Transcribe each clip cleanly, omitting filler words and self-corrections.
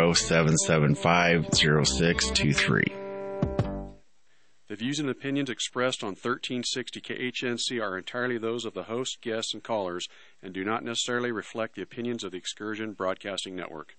775-0623. The views and opinions expressed on 1360 KHNC are entirely those of the host, guests, and callers, and do not necessarily reflect the opinions of the Excursion Broadcasting Network.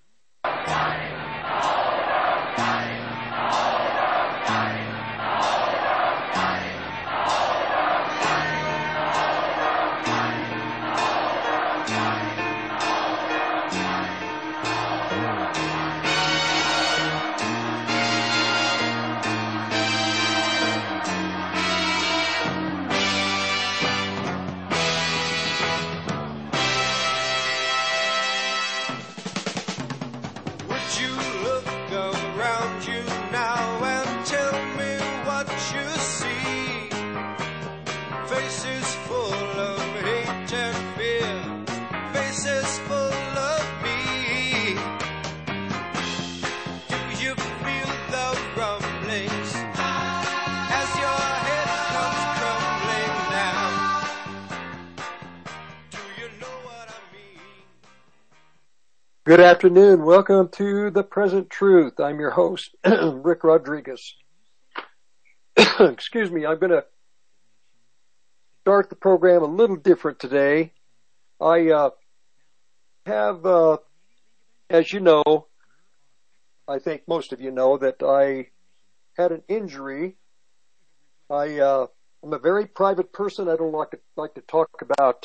Good afternoon. Welcome to The Present Truth. I'm your host, Rick Rodriguez. Excuse me. I'm going to start the program a little different today. I have, as you know, I think most of you know that I had an injury. I'm a very private person. I don't like to talk about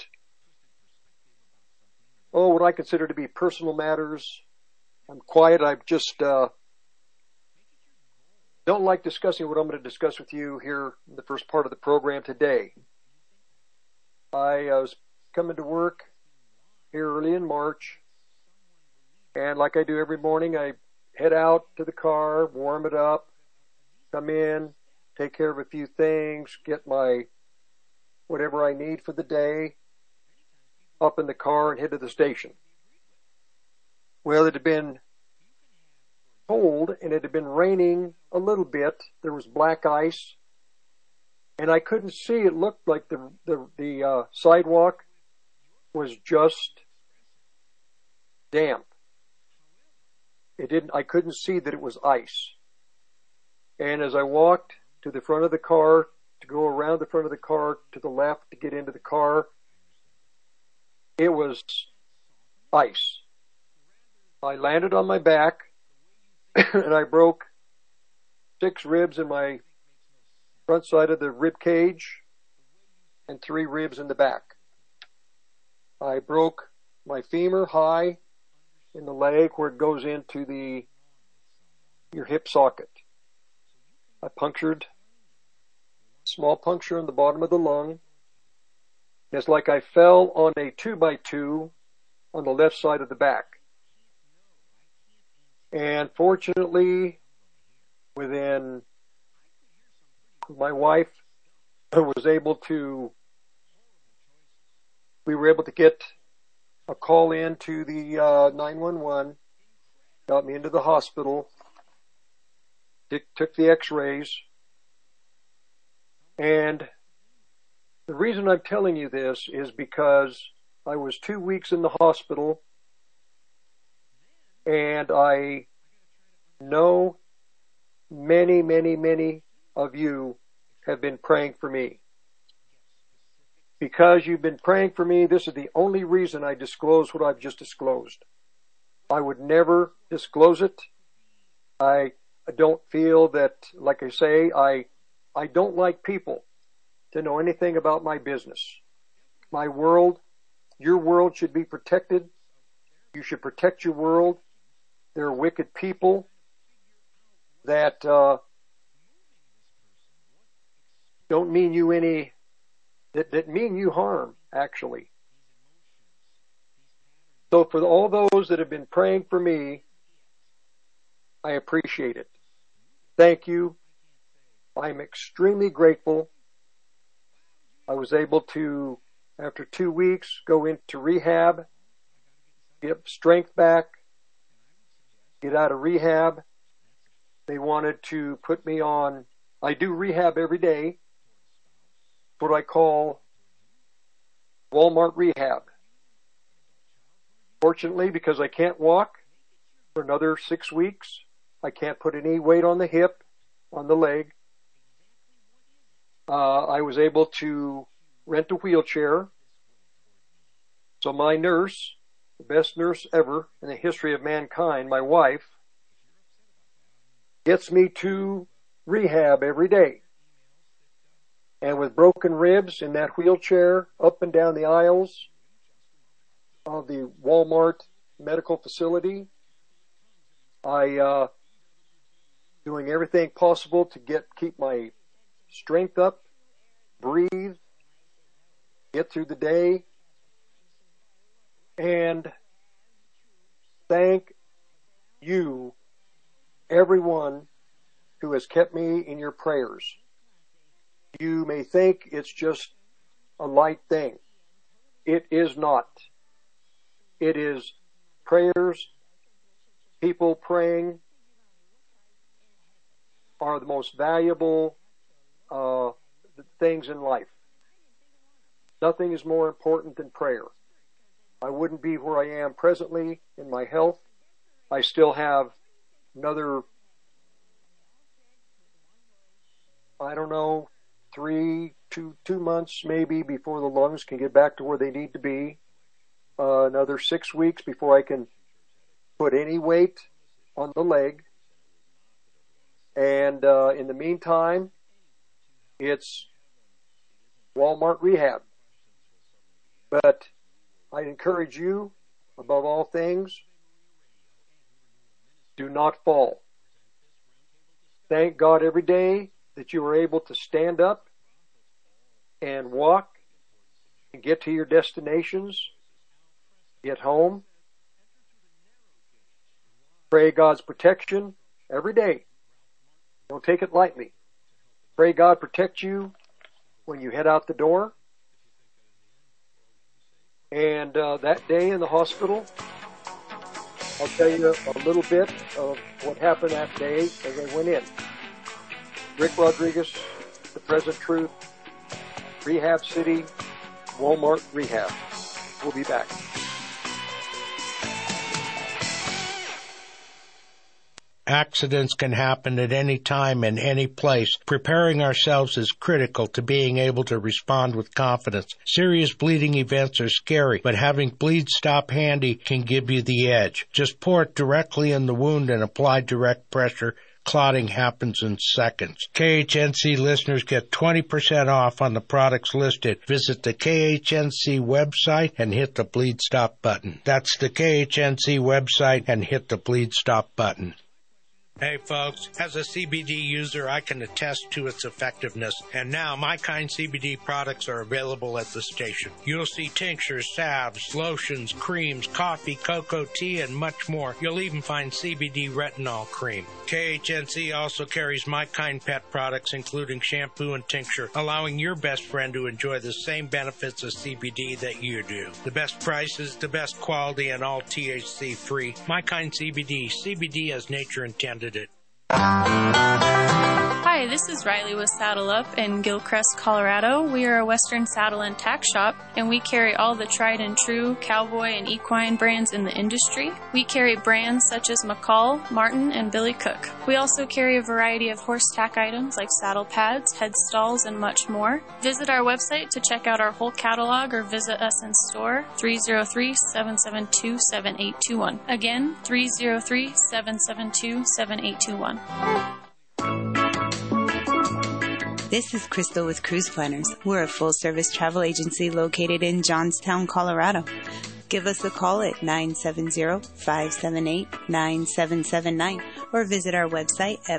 what I consider to be personal matters. I'm quiet. I just don't like discussing what I'm going to discuss with you here in the first part of the program today. I was coming to work here early in March, and like I do every morning, I head out to the car, warm it up, come in, take care of a few things, get my whatever I need for the day, up in the car and head to the station. Well, it had been cold and it had been raining a little bit. There was black ice and I couldn't see. It looked like the sidewalk was just damp. I couldn't see that it was ice. And as I walked to the front of the car, to go around the front of the car to the left to get into the car, it was ice. I landed on my back and I broke 6 ribs in my front side of the rib cage and 3 ribs in the back. I broke my femur high in the leg where it goes into your hip socket. I punctured a small puncture in the bottom of the lung. It's like I fell on a 2x2 on the left side of the back. And fortunately, my wife we were able to get a call in to the 911, got me into the hospital, took the x-rays, and the reason I'm telling you this is because I was 2 weeks in the hospital, and I know many, many, many of you have been praying for me. Because you've been praying for me, this is the only reason I disclose what I've just disclosed. I would never disclose it. I don't feel that, like I say, I don't like people to know anything about my business. My world, your world should be protected. You should protect your world. There are wicked people that don't mean you any, that mean you harm, actually. So for all those that have been praying for me, I appreciate it. Thank you. I'm extremely grateful. I was able to, after 2 weeks, go into rehab, get strength back, get out of rehab. They wanted to put me on, I do rehab every day, what I call Walmart rehab. Fortunately, because I can't walk, for another 6 weeks. I can't put any weight on the hip, on the leg. I was able to rent a wheelchair. So my nurse, the best nurse ever in the history of mankind, my wife, gets me to rehab every day. And with broken ribs in that wheelchair, up and down the aisles of the Walmart medical facility, I doing everything possible to keep my strength up, breathe, get through the day, and thank you, everyone who has kept me in your prayers. You may think it's just a light thing. It is not. It is prayers. People praying are the most valuable things in life. Nothing is more important than prayer. I wouldn't be where I am presently in my health. I still have another, 2 months maybe before the lungs can get back to where they need to be. Another 6 weeks before I can put any weight on the leg. And in the meantime, it's Walmart rehab. But I encourage you, above all things, do not fall. Thank God every day that you are able to stand up and walk and get to your destinations, get home. Pray God's protection every day. Don't take it lightly. Pray God protect you when you head out the door. And that day in the hospital, I'll tell you a little bit of what happened that day as I went in. Rick Rodriguez, The Present Truth, Rehab City, Walmart Rehab. We'll be back. Accidents can happen at any time and any place. Preparing ourselves is critical to being able to respond with confidence. Serious bleeding events are scary, but having Bleed Stop handy can give you the edge. Just pour it directly in the wound and apply direct pressure. Clotting happens in seconds. KHNC listeners get 20% off on the products listed. Visit the KHNC website and hit the Bleed Stop button. That's the KHNC website and hit the Bleed Stop button. Hey folks, as a CBD user, I can attest to its effectiveness, and now My Kind CBD products are available at the station. You'll see tinctures, salves, lotions, creams, coffee, cocoa, tea, and much more. You'll even find CBD retinol cream. KHNC also carries My Kind pet products, including shampoo and tincture, allowing your best friend to enjoy the same benefits of CBD that you do. The best prices, the best quality, and all THC-free. My Kind CBD. CBD as nature intended it. Hi, this is Riley with Saddle Up in Gilcrest, Colorado. We are a Western saddle and tack shop, and we carry all the tried and true cowboy and equine brands in the industry. We carry brands such as McCall, Martin, and Billy Cook. We also carry a variety of horse tack items like saddle pads, head stalls, and much more. Visit our website to check out our whole catalog or visit us in store, 303-772-7821. Again, 303-772-7821. This is Crystal with Cruise Planners. We're a full-service travel agency located in Johnstown, Colorado. Give us a call at 970-578-9779 or visit our website at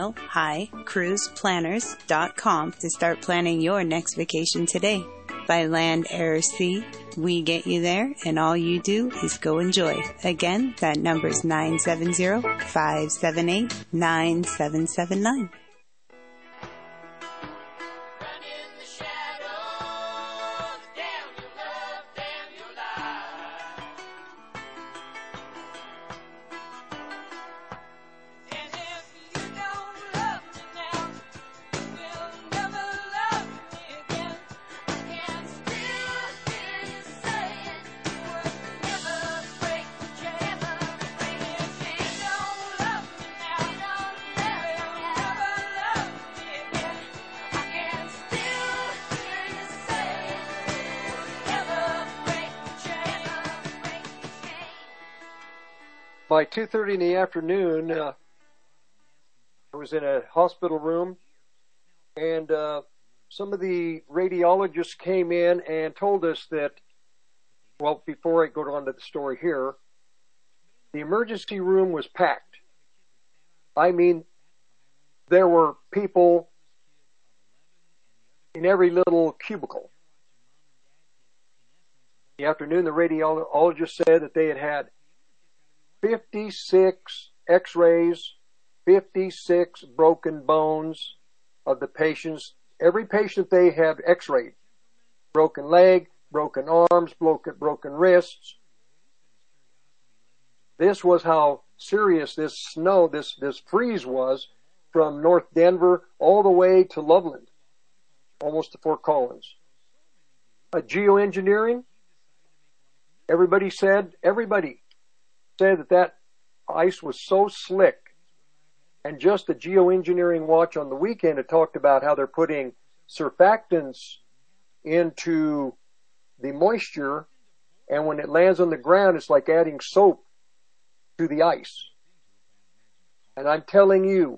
milehighcruiseplanners.com to start planning your next vacation today. By land, air, or sea, we get you there, and all you do is go enjoy. Again, that number is 970-578-9779. by 2:30 in the afternoon, I was in a hospital room, and some of the radiologists came in and told us that, well, before I go on to the story here, the emergency room was packed. I mean, there were people in every little cubicle. In the afternoon, the radiologist said that they had had 56 x-rays, 56 broken bones of the patients. Every patient they have x-rayed. Broken leg, broken arms, broken wrists. This was how serious this snow, this freeze was from North Denver all the way to Loveland, almost to Fort Collins. Geoengineering, everybody said that ice was so slick. And just the Geoengineering Watch on the weekend had talked about how they're putting surfactants into the moisture, and when it lands on the ground, it's like adding soap to the ice. And I'm telling you,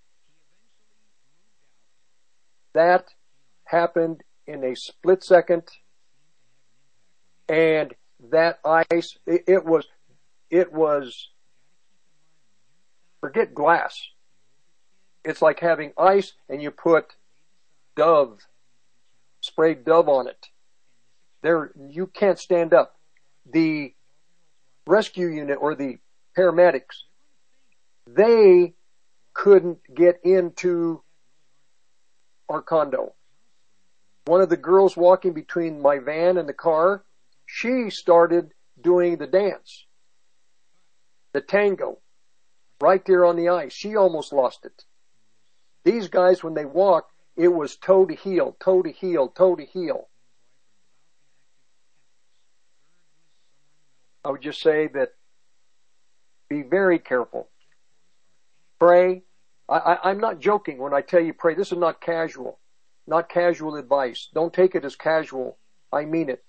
that happened in a split second, and that ice, it was, forget glass. It's like having ice and you put sprayed Dove on it. There, you can't stand up. The rescue unit or the paramedics, they couldn't get into our condo. One of the girls walking between my van and the car, she started doing the dance, the tango, right there on the ice. She almost lost it. These guys, when they walked, it was toe to heel, toe to heel, toe to heel. I would just say that be very careful. Pray. I'm not joking when I tell you pray. This is not casual advice. Don't take it as casual. I mean it.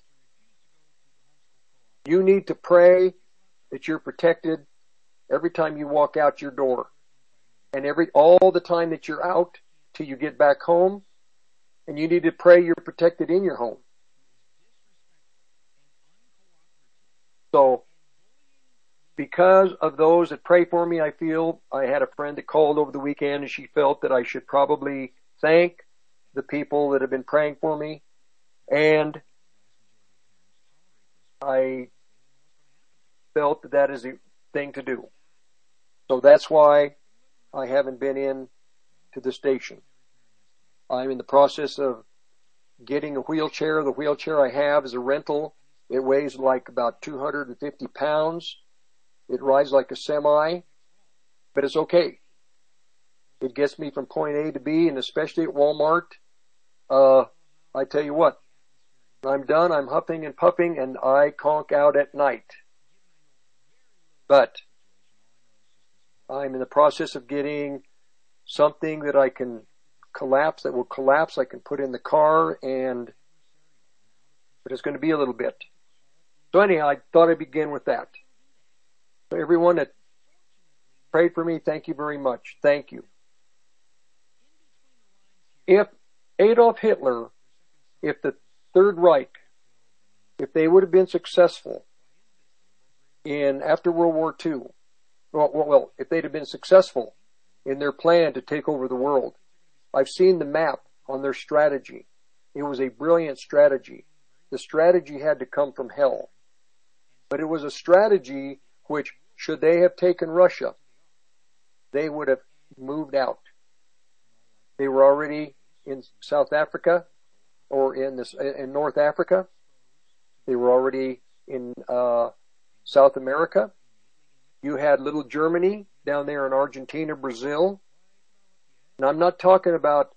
You need to pray that you're protected every time you walk out your door, and all the time that you're out till you get back home, and you need to pray you're protected in your home. So, because of those that pray for me, I feel I had a friend that called over the weekend, and she felt that I should probably thank the people that have been praying for me, and I felt that is the thing to do. So that's why I haven't been in to the station. I'm in the process of getting a wheelchair. The wheelchair I have is a rental. It weighs like about 250 pounds. It rides like a semi, but it's okay. It gets me from point A to B, and especially at Walmart, I tell you what, when I'm done, I'm huffing and puffing, and I conk out at night. But I'm in the process of getting something that I can collapse, that will collapse, I can put in the car, but it's going to be a little bit. So anyhow, I thought I'd begin with that. So everyone that prayed for me, thank you very much. Thank you. If Adolf Hitler, if the Third Reich, if they would have been successful after World War II, well, if they'd have been successful in their plan to take over the world, I've seen the map on their strategy. It was a brilliant strategy. The strategy had to come from hell. But it was a strategy which, should they have taken Russia, they would have moved out. They were already in South Africa or in North Africa. They were already in South America. You had little Germany down there in Argentina, Brazil. And I'm not talking about,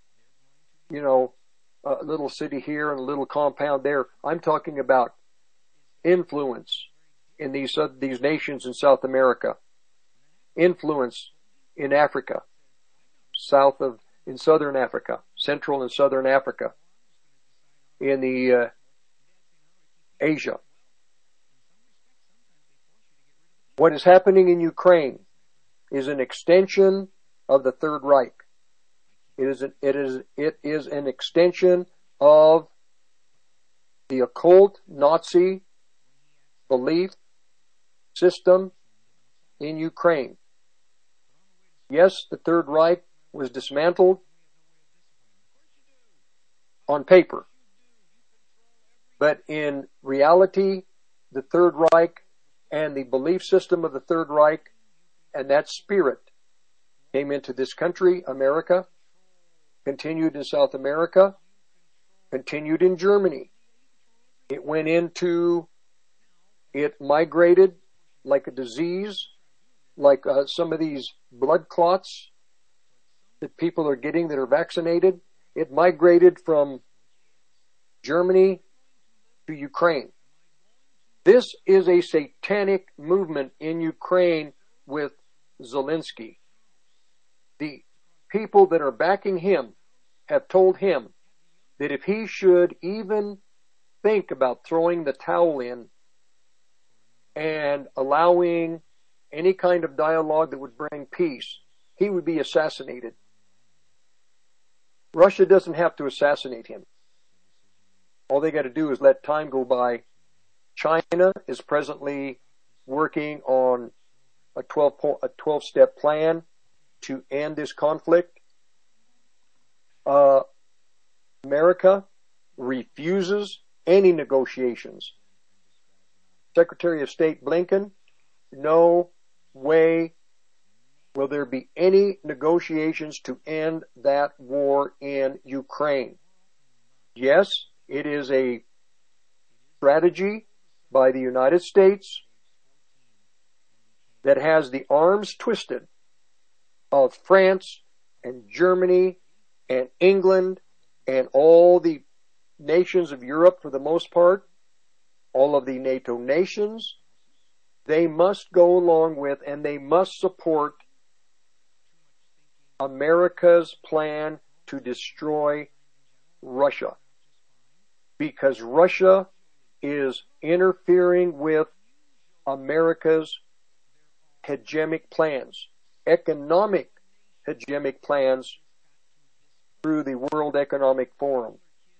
a little city here and a little compound there. I'm talking about influence in these nations in South America. Influence in Africa, in Southern Africa, Central and Southern Africa, in the Asia. What is happening in Ukraine is an extension of the Third Reich. It is an extension of the occult Nazi belief system in Ukraine. Yes, the Third Reich was dismantled on paper, but in reality, the Third Reich and the belief system of the Third Reich and that spirit came into this country, America, continued in South America, continued in Germany. It migrated like a disease, like some of these blood clots that people are getting that are vaccinated. It migrated from Germany to Ukraine. This is a satanic movement in Ukraine with Zelensky. The people that are backing him have told him that if he should even think about throwing the towel in and allowing any kind of dialogue that would bring peace, he would be assassinated. Russia doesn't have to assassinate him. All they got to do is let time go by. China is presently working on a 12-step plan to end this conflict. America refuses any negotiations. Secretary of State Blinken, no way will there be any negotiations to end that war in Ukraine. Yes, it is a strategy by the United States that has the arms twisted of France and Germany and England and all the nations of Europe for the most part, all of the NATO nations. They must go along with and they must support America's plan to destroy Russia, because Russia is interfering with America's hegemonic plans, economic hegemonic plans through the World Economic Forum.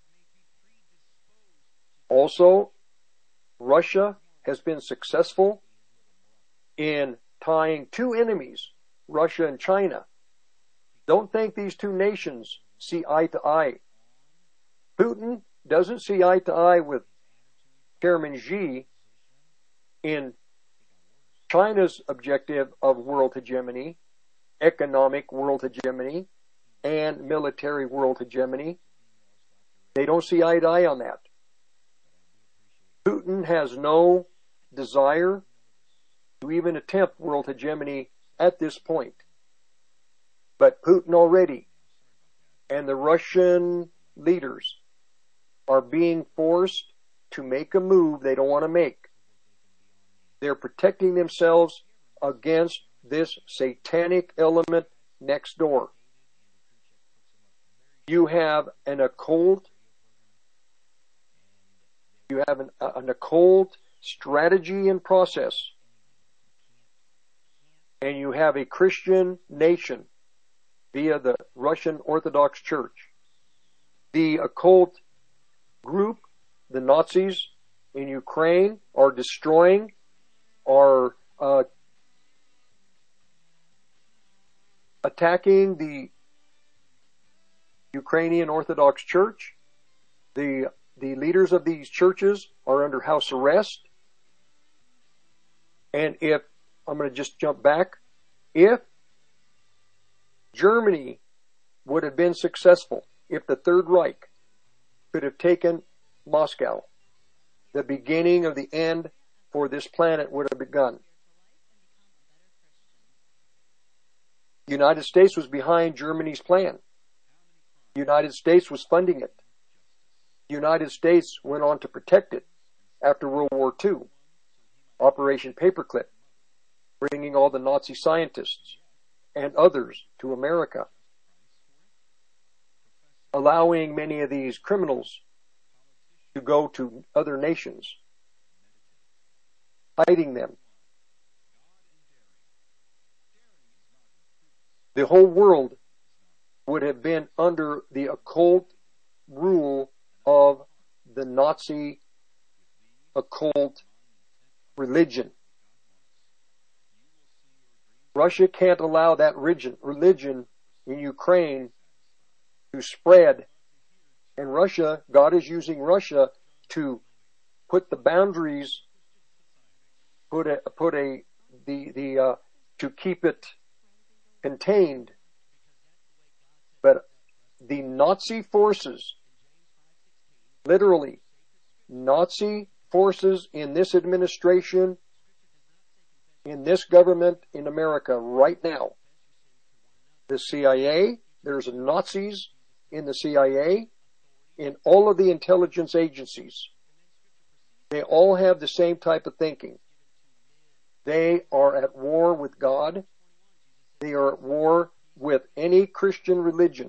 Also, Russia has been successful in tying two enemies, Russia and China. Don't think these two nations see eye to eye. Putin doesn't see eye to eye with Chairman Xi in China's objective of world hegemony, economic world hegemony, and military world hegemony. They don't see eye to eye on that. Putin has no desire to even attempt world hegemony at this point. But Putin already and the Russian leaders are being forced to make a move they don't want to make. They're protecting themselves against this satanic element next door. You have an occult strategy and process, and you have a Christian nation via the Russian Orthodox Church. The occult group, the Nazis in Ukraine, are destroying, are attacking the Ukrainian Orthodox Church. The leaders of these churches are under house arrest. And I'm going to just jump back, if Germany would have been successful, if the Third Reich could have taken Moscow, the beginning of the end for this planet would have begun. The United States was behind Germany's plan. The United States was funding it. The United States went on to protect it after World War II. Operation Paperclip, bringing all the Nazi scientists and others to America, allowing many of these criminals to go to other nations, hiding them. the whole world would have been under the occult rule of the Nazi occult religion. Russia can't allow that religion in Ukraine to spread. And Russia, God is using Russia to put the boundaries, to keep it contained. But the Nazi forces, literally, Nazi forces in this administration, in this government in America right now, the CIA, there's Nazis in the CIA, in all of the intelligence agencies. They all have the same type of thinking. They are at war with God. They are at war with any Christian religion.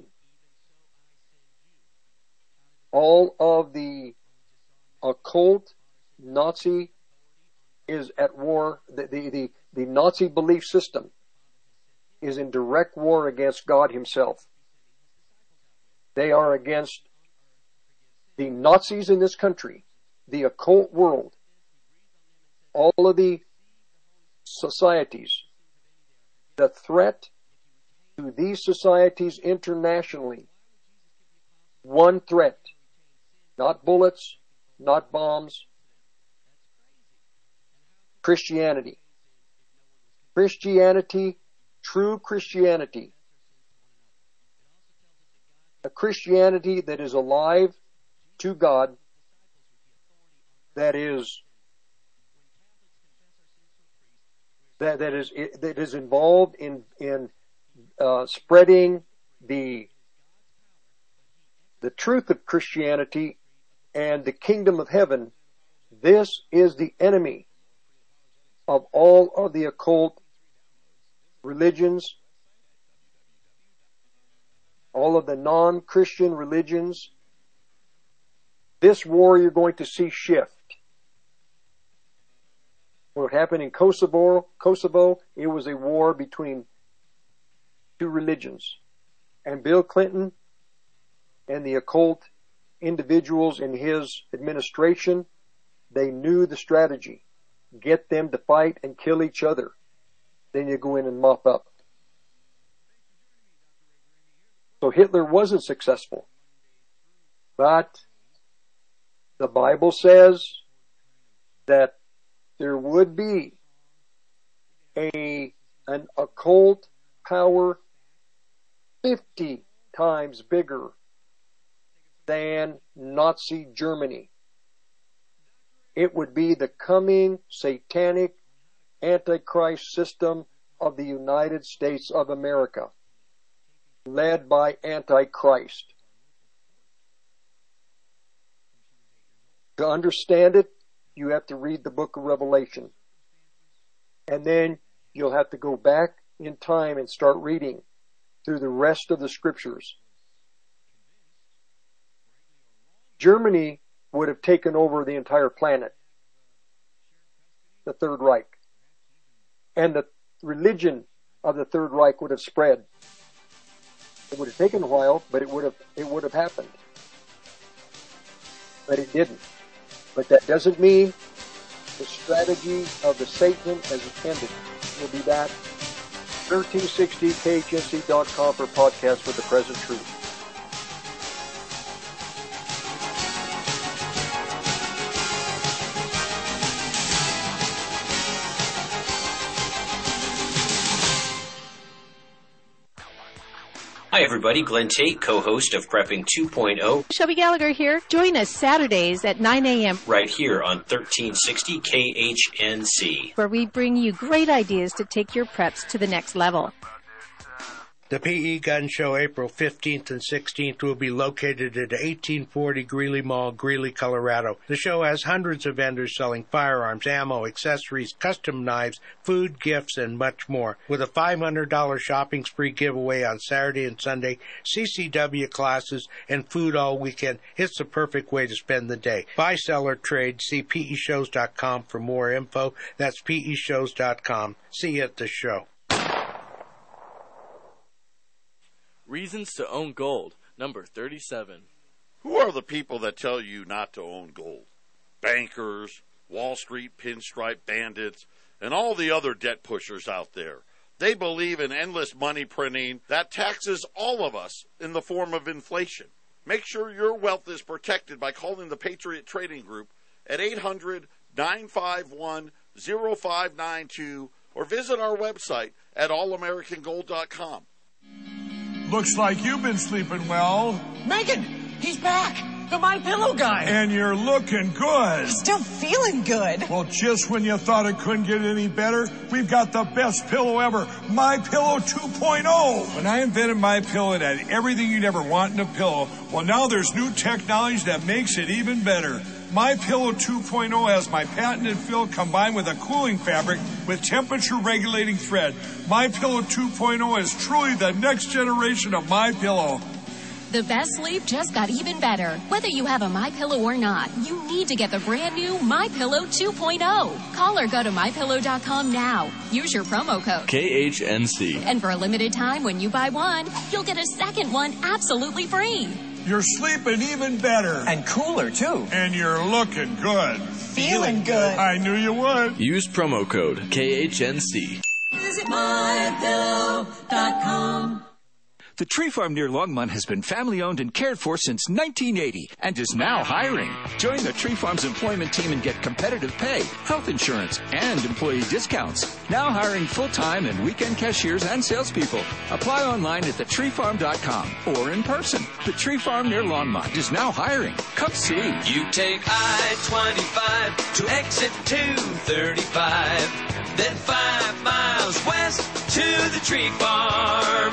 All of the occult Nazi is at war. The Nazi belief system is in direct war against God himself. They are against the Nazis in this country, the occult world, all of the societies. The threat to these societies internationally, one threat, not bullets, not bombs, Christianity. Christianity, true Christianity. A Christianity that is alive to God, that is involved in spreading the truth of Christianity and the kingdom of heaven. This is the enemy of all of the occult religions, all of the non-Christian religions. This war you're going to see shift. What happened in Kosovo, it was a war between two religions. And Bill Clinton and the occult individuals in his administration, they knew the strategy. Get them to fight and kill each other. Then you go in and mop up. So Hitler wasn't successful. But the Bible says that there would be an occult power 50 times bigger than Nazi Germany. It would be the coming satanic Antichrist system of the United States of America, led by Antichrist. To understand it, you have to read the book of Revelation. And then you'll have to go back in time and start reading through the rest of the scriptures. Germany would have taken over the entire planet, the Third Reich. And the religion of the Third Reich would have spread. It would have taken a while, but it would have happened. But it didn't. But that doesn't mean the strategy of the Satan as intended. We'll be back. 1360khnc.com for podcasts for the present truth. Hi everybody, Glenn Tate, co-host of Prepping 2.0. Shelby Gallagher here. Join us Saturdays at 9 a.m. right here on 1360 KHNC, where we bring you great ideas to take your preps to the next level. The PE Gun Show, April 15th and 16th, will be located at 1840 Greeley Mall, Greeley, Colorado. The show has hundreds of vendors selling firearms, ammo, accessories, custom knives, food, gifts, and much more. With a $500 shopping spree giveaway on Saturday and Sunday, CCW classes, and food all weekend, it's the perfect way to spend the day. Buy, sell, or trade. See PEShows.com for more info. That's PEShows.com. See you at the show. Reasons to Own Gold, number 37. Who are the people that tell you not to own gold? Bankers, Wall Street pinstripe bandits, and all the other debt pushers out there. They believe in endless money printing that taxes all of us in the form of inflation. Make sure your wealth is protected by calling the Patriot Trading Group at 800-951-0592 or visit our website at allamericangold.com. Looks like you've been sleeping well. Megan, he's back. The MyPillow guy. And you're looking good. Still feeling good. Well, just when you thought it couldn't get any better, we've got the best pillow ever, MyPillow 2.0. When I invented MyPillow, it had everything you'd ever want in a pillow. Well, now there's new technology that makes it even better. MyPillow 2.0 has my patented fill combined with a cooling fabric with temperature-regulating thread. MyPillow 2.0 is truly the next generation of MyPillow. The best sleep just got even better. Whether you have a MyPillow or not, you need to get the brand new MyPillow 2.0. Call or go to MyPillow.com now. Use your promo code KHNC. And for a limited time, when you buy one, you'll get a second one absolutely free. You're sleeping even better. And cooler, too. And you're looking good. Feeling good. I knew you would. Use promo code KHNC. Visit MyPillow.com. The Tree Farm near Longmont has been family-owned and cared for since 1980 and is now hiring. Join the Tree Farm's employment team and get competitive pay, health insurance, and employee discounts. Now hiring full-time and weekend cashiers and salespeople. Apply online at thetreefarm.com or in person. The Tree Farm near Longmont is now hiring. Come see. You take I-25 to exit 235, then 5 miles west to the Tree Farm.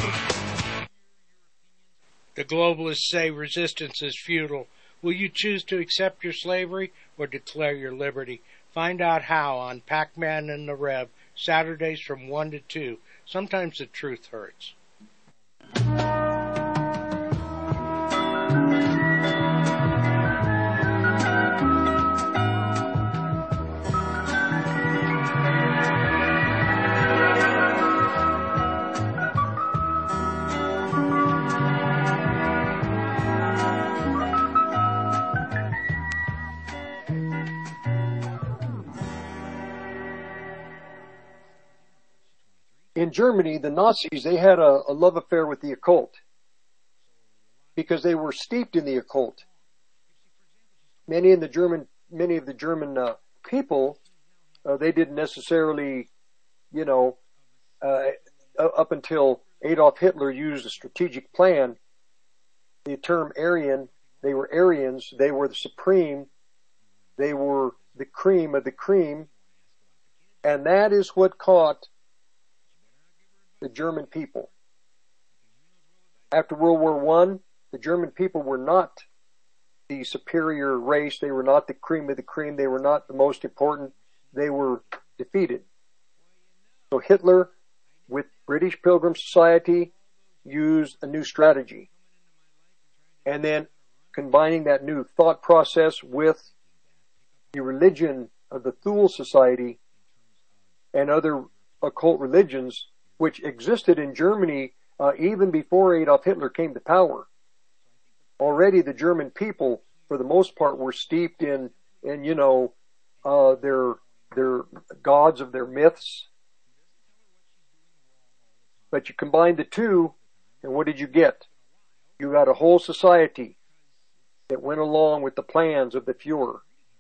The globalists say resistance is futile. Will you choose to accept your slavery or declare your liberty? Find out how on Pac-Man and the Rev, Saturdays from 1 to 2. Sometimes the truth hurts. In Germany, the Nazis, they had a love affair with the occult because they were steeped in the occult. Many of the German people, they didn't necessarily, up until Adolf Hitler used a strategic plan, the term Aryan, they were Aryans, they were the supreme, they were the cream of the cream, and that is what caught the German people. After World War I, the German people were not the superior race. They were not the cream of the cream. They were not the most important. They were defeated. So Hitler, with British Pilgrim Society, used a new strategy. And then combining that new thought process with the religion of the Thule Society and other occult religions, which existed in Germany even before Adolf Hitler came to power. Already the German people, for the most part, were steeped in their gods of their myths. But you combine the two, and what did you get? You got a whole society that went along with the plans of the Fuhrer.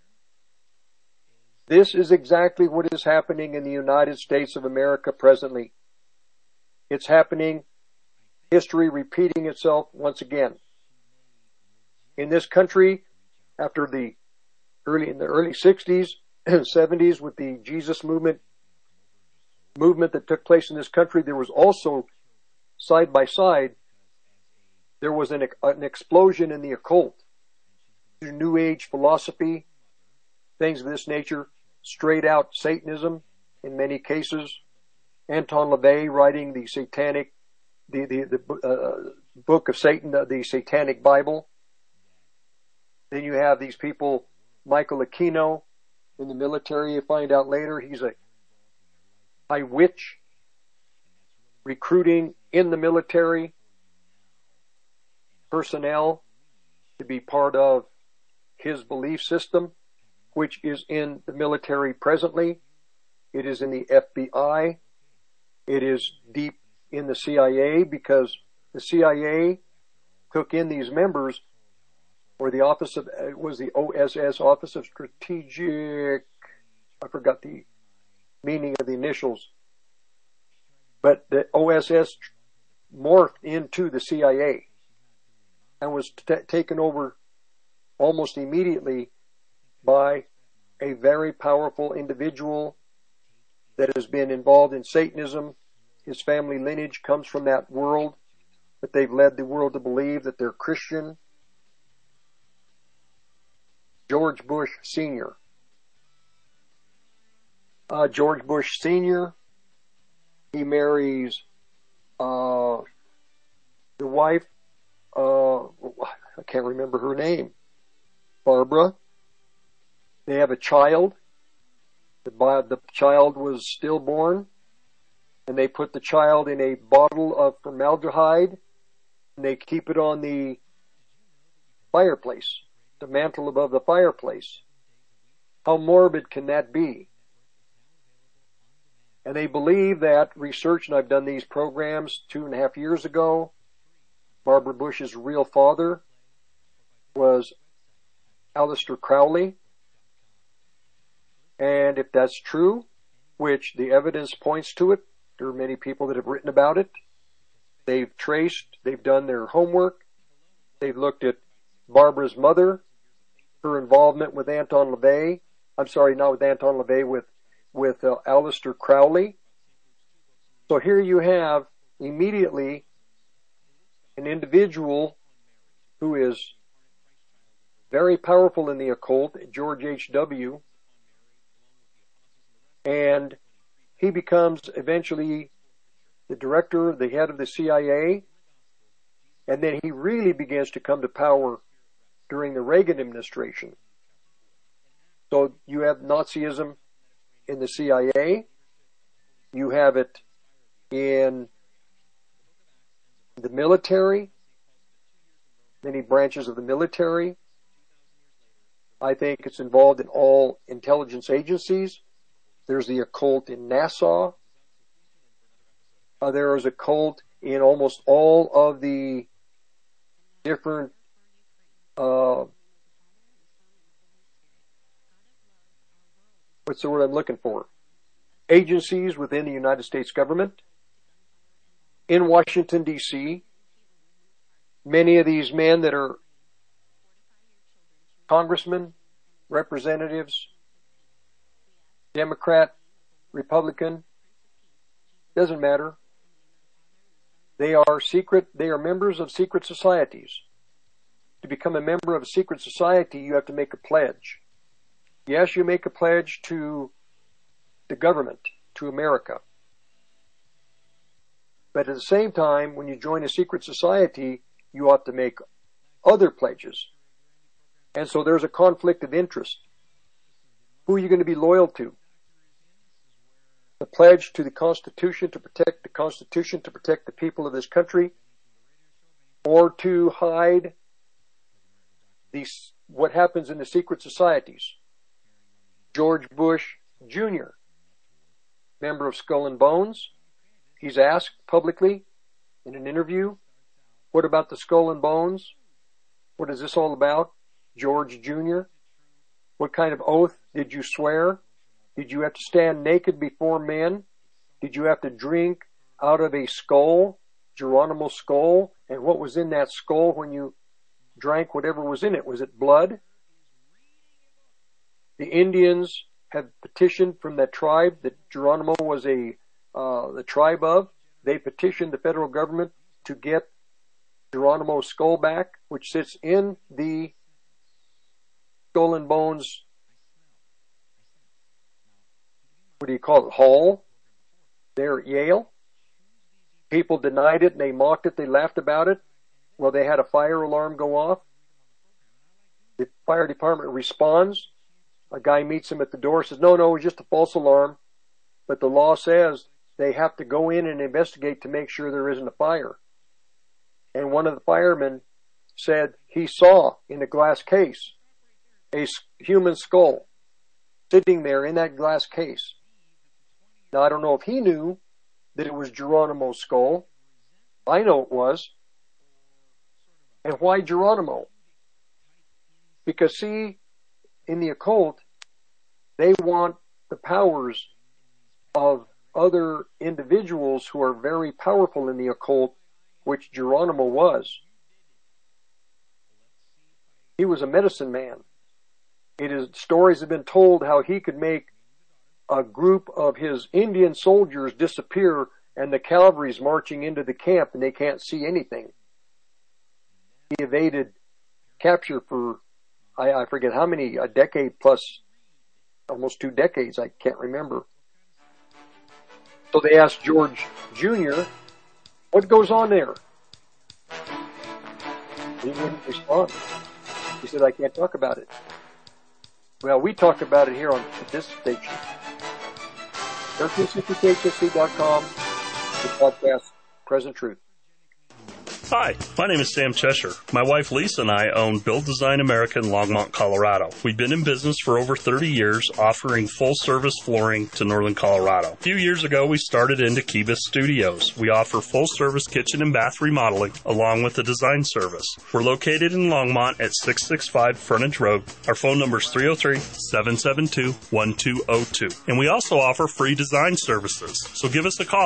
This is exactly what is happening in the United States of America presently. It's happening, history repeating itself once again. In this country, after in the early 60s and 70s with the Jesus movement that took place in this country, there was also, side by side, there was an explosion in the occult. New Age philosophy, things of this nature, straight out Satanism in many cases. Anton LaVey writing the satanic, the book of Satan, the Satanic Bible. Then you have these people, Michael Aquino in the military. You find out later he's a high witch recruiting in the military. personnel to be part of his belief system, which is in the military presently. It is in the FBI. It is deep in the CIA, because the CIA took in these members, or the office of, it was the OSS, Office of Strategic, I forgot the meaning of the initials, but the OSS morphed into the CIA and was taken over almost immediately by a very powerful individual that has been involved in Satanism. His family lineage comes from that world, but they've led the world to believe that they're Christian. George Bush Sr. George Bush Sr., he marries the wife, I can't remember her name, Barbara. They have a child. The child was stillborn, and they put the child in a bottle of formaldehyde, and they keep it on the fireplace, the mantle above the fireplace. How morbid can that be? And they believe that research, and I've done these programs 2.5 years ago, Barbara Bush's real father was Aleister Crowley. And if that's true, which the evidence points to it, there are many people that have written about it. They've done their homework. They've looked at Barbara's mother, her involvement with Anton LaVey. I'm sorry, not with Anton LaVey, with Aleister Crowley. So here you have immediately an individual who is very powerful in the occult, George H.W., and he becomes eventually the director, the head of the CIA, and then he really begins to come to power during the Reagan administration. So you have Nazism in the CIA, you have it in the military, many branches of the military. I think it's involved in all intelligence agencies. There's the occult in NASA. There is a cult in almost all of the different what's the word I'm looking for? Agencies within the United States government. In Washington, D.C., many of these men that are congressmen, representatives, Democrat, Republican, doesn't matter. They are members of secret societies. To become a member of a secret society, you have to make a pledge. Yes, you make a pledge to the government, to America. But at the same time, when you join a secret society, you ought to make other pledges. And so there's a conflict of interest. Who are you going to be loyal to? The pledge to the Constitution, to protect the Constitution, to protect the people of this country, or to hide what happens in the secret societies. George Bush Jr., member of Skull and Bones, he's asked publicly in an interview, what about the Skull and Bones? What is this all about? George Jr., what kind of oath did you swear? Did you have to stand naked before men? Did you have to drink out of a skull, Geronimo skull? And what was in that skull when you drank whatever was in it? Was it blood? The Indians had petitioned from that tribe that Geronimo was the tribe of. They petitioned the federal government to get Geronimo's skull back, which sits in the Skull and Bones, hall there at Yale. People denied it and they mocked it, they laughed about it. Well, they had a fire alarm go off. The fire department responds. A guy meets him at the door, says, no, it was just a false alarm. But the law says they have to go in and investigate to make sure there isn't a fire. And one of the firemen said he saw in the glass case a human skull sitting there in that glass case. Now, I don't know if he knew that it was Geronimo's skull. I know it was. And why Geronimo? Because, see, in the occult, they want the powers of other individuals who are very powerful in the occult, which Geronimo was. He was a medicine man. Stories have been told how he could make a group of his Indian soldiers disappear and the cavalry's marching into the camp and they can't see anything. He evaded capture for, I forget how many, a decade plus, almost 2 decades, I can't remember. So they asked George Jr., what goes on there? He wouldn't respond. He said, I can't talk about it. Well, we talk about it here on this station. 1360khsc.com, the podcast, Present Truth. Hi, my name is Sam Cheshire. My wife Lisa and I own Build Design America in Longmont, Colorado. We've been in business for over 30 years, offering full-service flooring to northern Colorado. A few years ago, we started into Kibis Studios. We offer full-service kitchen and bath remodeling, along with a design service. We're located in Longmont at 665 Frontage Road. Our phone number is 303-772-1202. And we also offer free design services. So give us a call,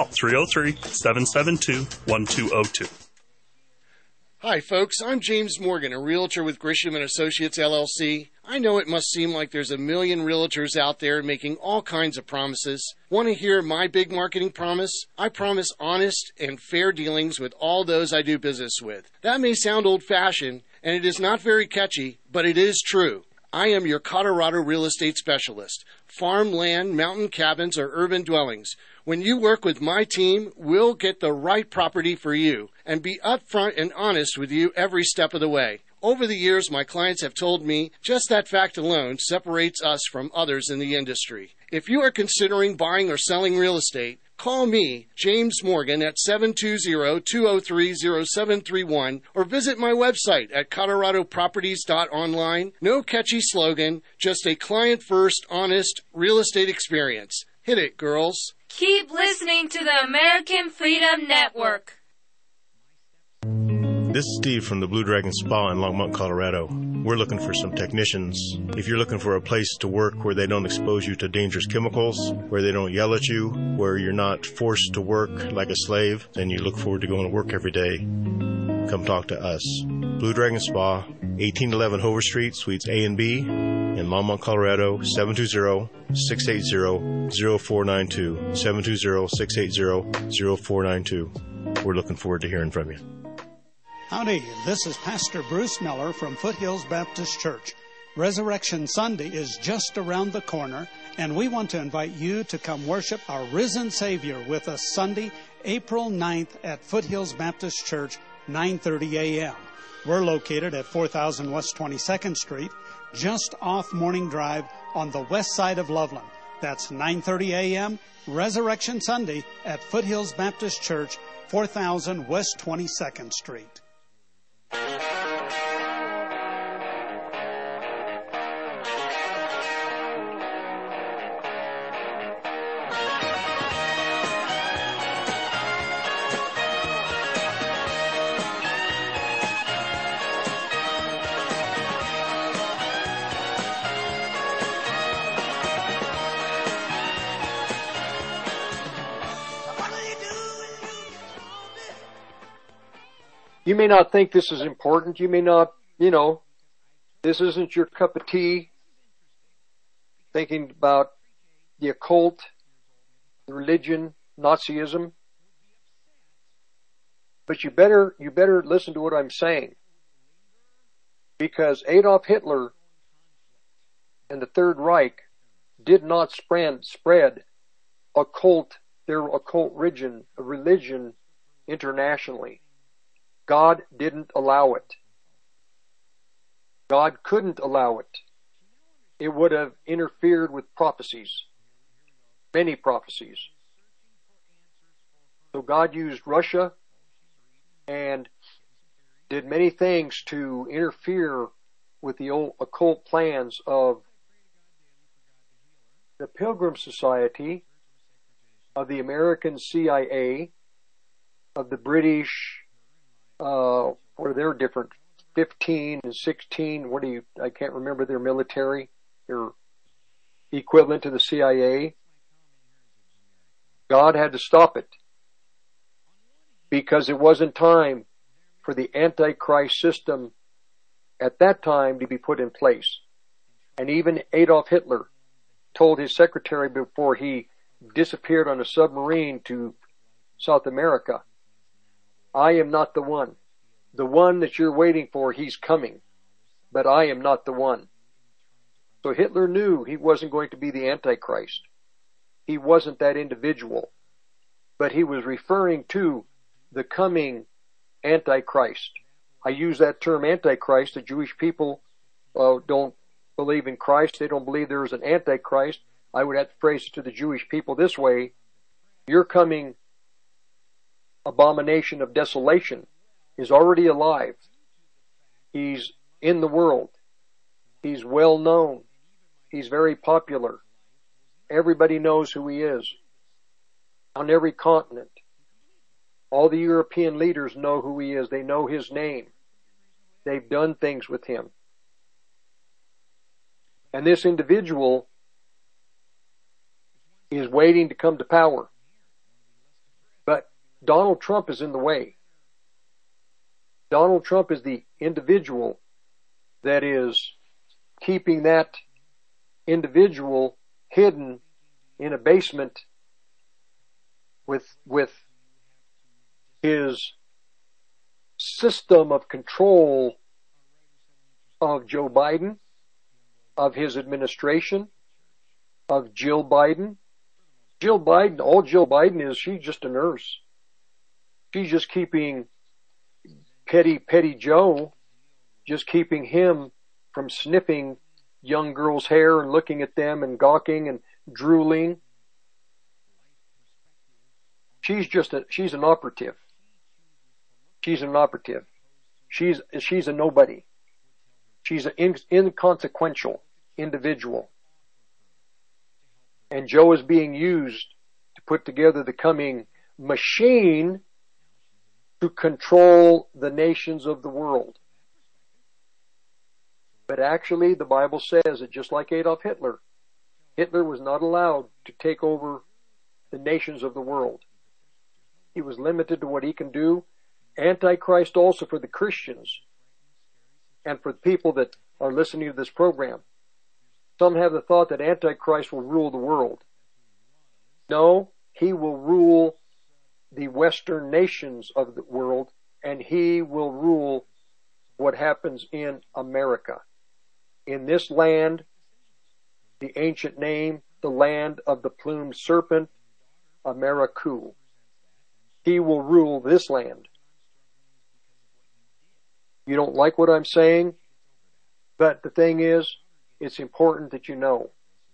303-772-1202. Hi, folks. I'm James Morgan, a realtor with Grisham & Associates, LLC. I know it must seem like there's a million realtors out there making all kinds of promises. Want to hear my big marketing promise? I promise honest and fair dealings with all those I do business with. That may sound old-fashioned, and it is not very catchy, but it is true. I am your Colorado real estate specialist. Farm, land, mountain cabins, or urban dwellings. When you work with my team, we'll get the right property for you and be upfront and honest with you every step of the way. Over the years, my clients have told me just that fact alone separates us from others in the industry. If you are considering buying or selling real estate, call me, James Morgan, at 720-203-0731 or visit my website at coloradoproperties.online. No catchy slogan, just a client-first, honest real estate experience. Hit it, girls. Keep listening to the American Freedom Network. This is Steve from the Blue Dragon Spa in Longmont, Colorado. We're looking for some technicians. If you're looking for a place to work where they don't expose you to dangerous chemicals, where they don't yell at you, where you're not forced to work like a slave, and you look forward to going to work every day, come talk to us. Blue Dragon Spa, 1811 Hover Street, Suites A and B, in Longmont, Colorado, 720-680-0492, 720-680-0492. We're looking forward to hearing from you. Howdy, this is Pastor Bruce Miller from Foothills Baptist Church. Resurrection Sunday is just around the corner, and we want to invite you to come worship our risen Savior with us Sunday, April 9th at Foothills Baptist Church, 9:30 a.m. We're located at 4000 West 22nd Street, just off Morning Drive on the west side of Loveland. That's 9:30 a.m., Resurrection Sunday at Foothills Baptist Church, 4000 West 22nd Street. You may not think this is important. You may not, this isn't your cup of tea. Thinking about the occult, the religion, Nazism. But you better listen to what I'm saying. Because Adolf Hitler and the Third Reich did not spread their occult religion internationally. God didn't allow it. God couldn't allow it. It would have interfered with prophecies, many prophecies. So God used Russia and did many things to interfere with the old occult plans of the Pilgrim Society, of the American CIA, of the British, what are their different, 15 and 16, I can't remember their military, their equivalent to the CIA. God had to stop it because it wasn't time for the Antichrist system at that time to be put in place. And even Adolf Hitler told his secretary before he disappeared on a submarine to South America, I am not the one. The one that you're waiting for, he's coming. But I am not the one. So Hitler knew he wasn't going to be the Antichrist. He wasn't that individual. But he was referring to the coming Antichrist. I use that term Antichrist. The Jewish people don't believe in Christ. They don't believe there is an Antichrist. I would have to phrase it to the Jewish people this way. Your coming abomination of desolation is already alive. He's in the world. He's well known. He's very popular. Everybody knows who he is on every continent. All the European leaders know who he is. They know his name. They've done things with him. And this individual is waiting to come to power. But Donald Trump is in the way. Donald Trump is the individual that is keeping that individual hidden in a basement with his system of control of Joe Biden, of his administration, of Jill Biden. Jill Biden, all Jill Biden is, she's just a nurse. She's just keeping Petty Joe, just keeping him from sniffing young girls' hair and looking at them and gawking and drooling. She's an operative. She's an operative. She's a nobody. She's an inconsequential individual. And Joe is being used to put together the coming machine to control the nations of the world. But actually, the Bible says that just like Adolf Hitler, Hitler was not allowed to take over the nations of the world. He was limited to what he can do. Antichrist also for the Christians and for the people that are listening to this program. Some have the thought that Antichrist will rule the world. No, he will rule the Western nations of the world, and he will rule what happens in America. In this land, the ancient name, the land of the plumed serpent, Americu. He will rule this land. You don't like what I'm saying, but the thing is, it's important that you know.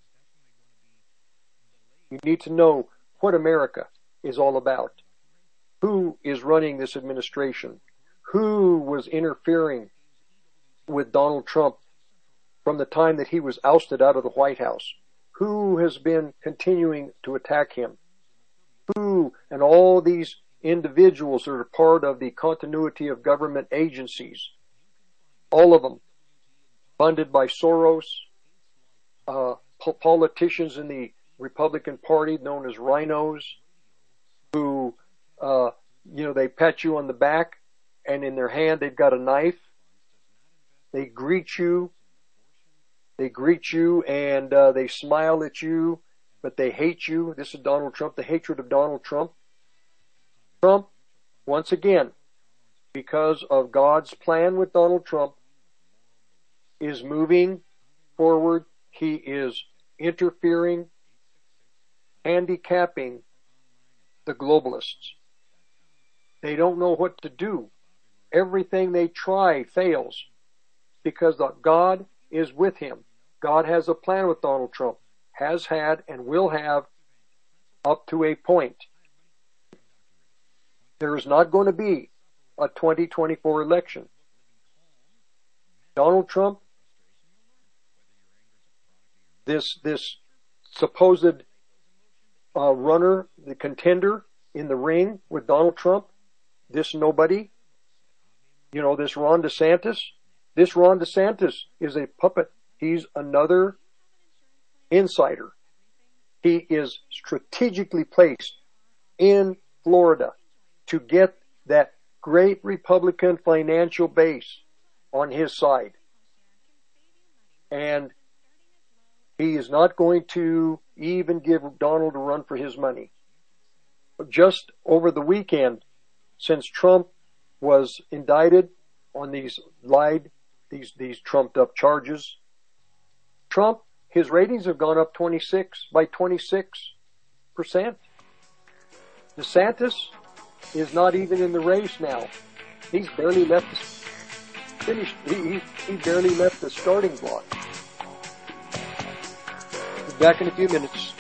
You need to know what America is all about. Who is running this administration? Who was interfering with Donald Trump from the time that he was ousted out of the White House? Who has been continuing to attack him? Who and all these individuals that are part of the continuity of government agencies, all of them funded by Soros, politicians in the Republican Party known as rhinos, who, they pat you on the back and in their hand they've got a knife. They greet you and they smile at you, but they hate you. This is Donald Trump, the hatred of Donald Trump. Trump, once again, because of God's plan with Donald Trump, is moving forward. He is interfering, handicapping the globalists. They don't know what to do. Everything they try fails because God is with him. God has a plan with Donald Trump, has had and will have up to a point. There is not going to be a 2024 election. Donald Trump, this supposed runner, the contender in the ring with Donald Trump, this nobody, this Ron DeSantis. This Ron DeSantis is a puppet. He's another insider. He is strategically placed in Florida to get that great Republican financial base on his side. And he is not going to even give Donald a run for his money. Just over the weekend, since Trump was indicted on these trumped up charges, his ratings have gone up 26%. DeSantis is not even in the race now. He's barely left he barely left the starting block. Be back in a few minutes.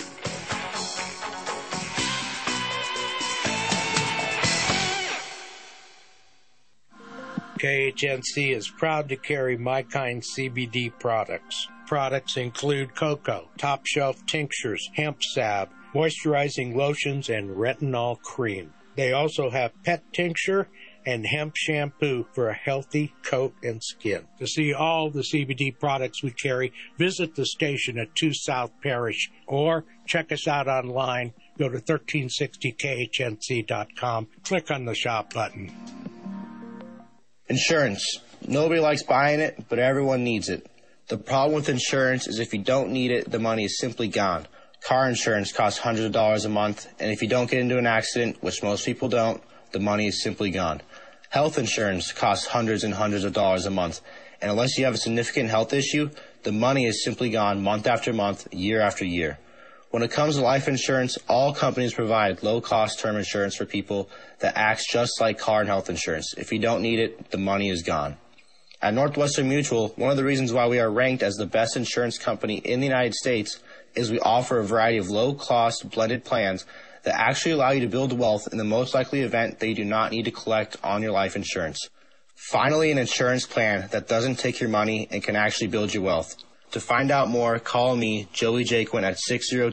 KHNC is proud to carry My Kind CBD products. Products include cocoa, top shelf tinctures, hemp salve, moisturizing lotions, and retinol cream. They also have pet tincture and hemp shampoo for a healthy coat and skin. To see all the CBD products we carry, visit the station at 2 South Parish or check us out online. Go to 1360khnc.com. Click on the shop button. Insurance. Nobody likes buying it, but everyone needs it. The problem with insurance is if you don't need it, the money is simply gone. Car insurance costs hundreds of dollars a month, and if you don't get into an accident, which most people don't, the money is simply gone. Health insurance costs hundreds and hundreds of dollars a month, and unless you have a significant health issue, the money is simply gone month after month, year after year. When it comes to life insurance, all companies provide low-cost term insurance for people that acts just like car and health insurance. If you don't need it, the money is gone. At Northwestern Mutual, one of the reasons why we are ranked as the best insurance company in the United States is we offer a variety of low-cost blended plans that actually allow you to build wealth in the most likely event that you do not need to collect on your life insurance. Finally, an insurance plan that doesn't take your money and can actually build your wealth. To find out more, call me, Joey Jaquin, at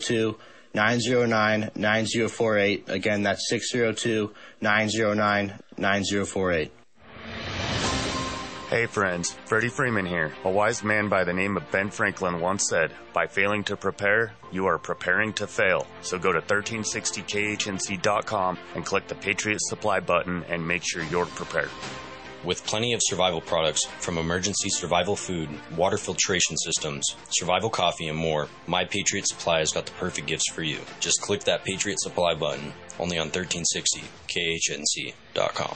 602-909-9048. Again, that's 602-909-9048. Hey friends, Freddie Freeman here. A wise man by the name of Ben Franklin once said, by failing to prepare, you are preparing to fail. So go to 1360khnc.com and click the Patriot Supply button and make sure you're prepared. With plenty of survival products, from emergency survival food, water filtration systems, survival coffee, and more, My Patriot Supply has got the perfect gifts for you. Just click that Patriot Supply button, only on 1360khnc.com.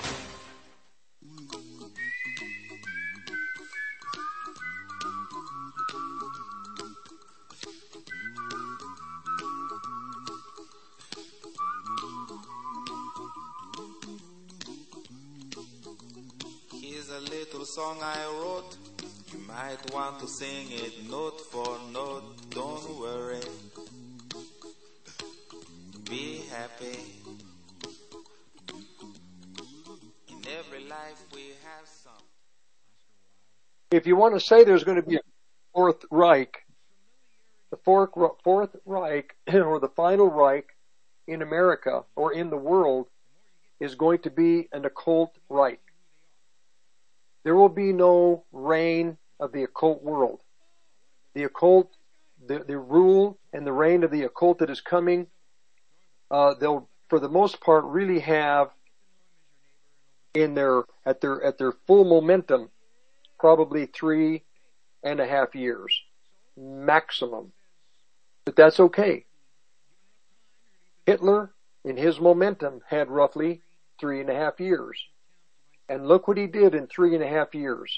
Song I wrote, you might want to sing it note for note. Don't worry, be happy. In every life we have some. If you want to say there's going to be a Fourth Reich, the Fourth Reich, or the final Reich in America or in the world, is going to be an occult Reich. There will be no reign of the occult world. The occult, the rule and the reign of the occult that is coming, they'll, for the most part, really have at their full momentum, probably 3.5 years maximum. But that's okay. Hitler, in his momentum, had roughly 3.5 years. And look what he did in 3.5 years.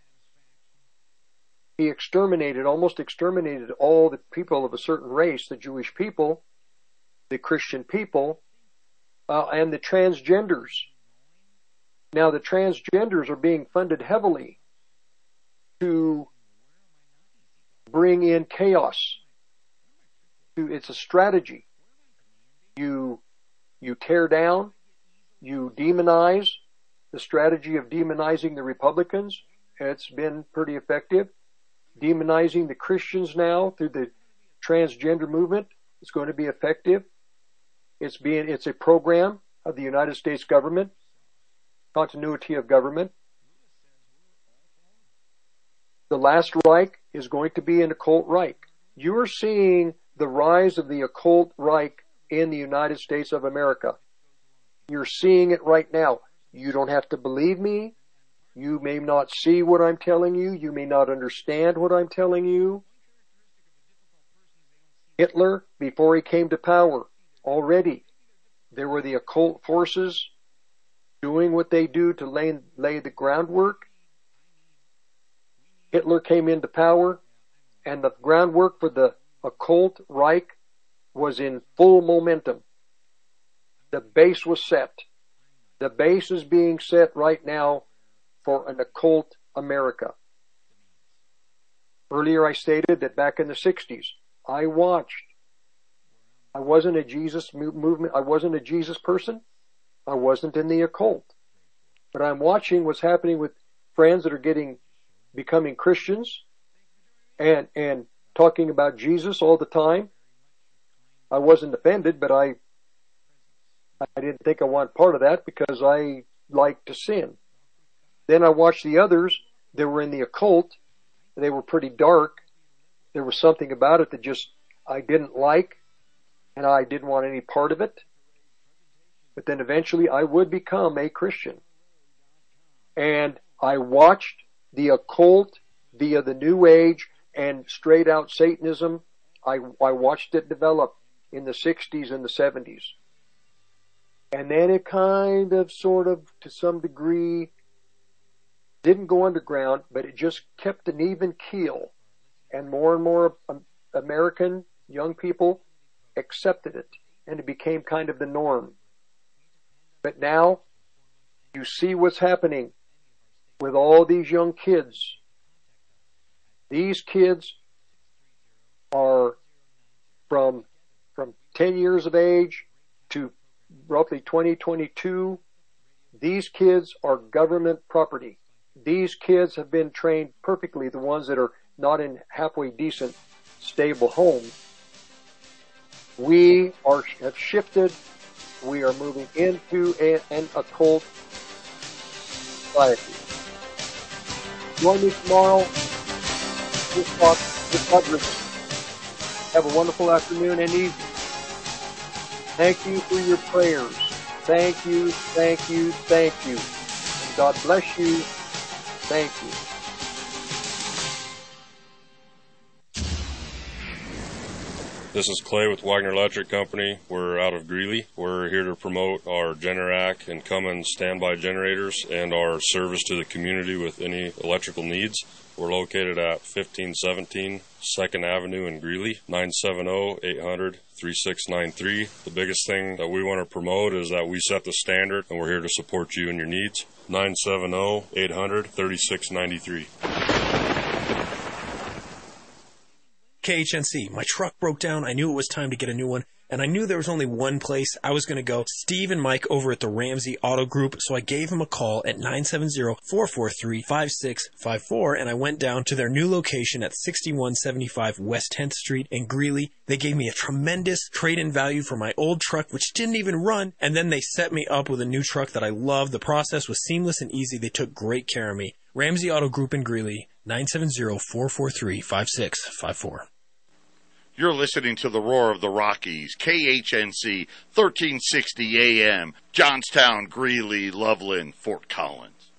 He almost exterminated all the people of a certain race, the Jewish people, the Christian people, and the transgenders. Now the transgenders are being funded heavily to bring in chaos. It's a strategy. You tear down, you demonize, the strategy of demonizing the Republicans. It's been pretty effective. Demonizing the Christians now through the transgender movement is going to be effective. It's a program of the United States government, continuity of government. The last Reich is going to be an occult Reich. You're seeing the rise of the occult Reich in the United States of America. You're seeing it right now. You don't have to believe me. You may not see what I'm telling you. You may not understand what I'm telling you. Hitler, before he came to power, already there were the occult forces doing what they do to lay the groundwork. Hitler came into power, and the groundwork for the occult Reich was in full momentum. The base was set. The base is being set right now for an occult America. Earlier I stated that back in the 60s, I watched. I wasn't a Jesus movement. I wasn't a Jesus person. I wasn't in the occult. But I'm watching what's happening with friends that are becoming Christians and talking about Jesus all the time. I wasn't offended, but I didn't think I want part of that because I like to sin. Then I watched the others that were in the occult. They were pretty dark. There was something about it that just I didn't like, and I didn't want any part of it. But then eventually I would become a Christian. And I watched the occult via the New Age and straight out Satanism. I watched it develop in the 60s and the 70s. And then it kind of, sort of, to some degree, didn't go underground, but it just kept an even keel. And more American young people accepted it, and it became kind of the norm. But now, you see what's happening with all these young kids. These kids are from 10 years of age to roughly 22. These kids are government property. These kids have been trained perfectly, the ones that are not in halfway decent, stable homes. We have shifted. We are moving into an occult society. Join me tomorrow. Have a wonderful afternoon and evening. Thank you for your prayers. Thank you, thank you, thank you. And God bless you. Thank you. This is Clay with Wagner Electric Company. We're out of Greeley. We're here to promote our Generac and Cummins standby generators and our service to the community with any electrical needs. We're located at 1517 2nd Avenue in Greeley, 970-800-3693. The biggest thing that we want to promote is that we set the standard, and we're here to support you and your needs. 970-800-3693. KHNC, my truck broke down. I knew it was time to get a new one, and I knew there was only one place I was going to go, Steve and Mike over at the Ramsey Auto Group, so I gave them a call at 970-443-5654, and I went down to their new location at 6175 West 10th Street in Greeley. They gave me a tremendous trade-in value for my old truck, which didn't even run, and then they set me up with a new truck that I love. The process was seamless and easy. They took great care of me. Ramsey Auto Group in Greeley, 970-443-5654. You're listening to the Roar of the Rockies, KHNC, 1360 AM, Johnstown, Greeley, Loveland, Fort Collins.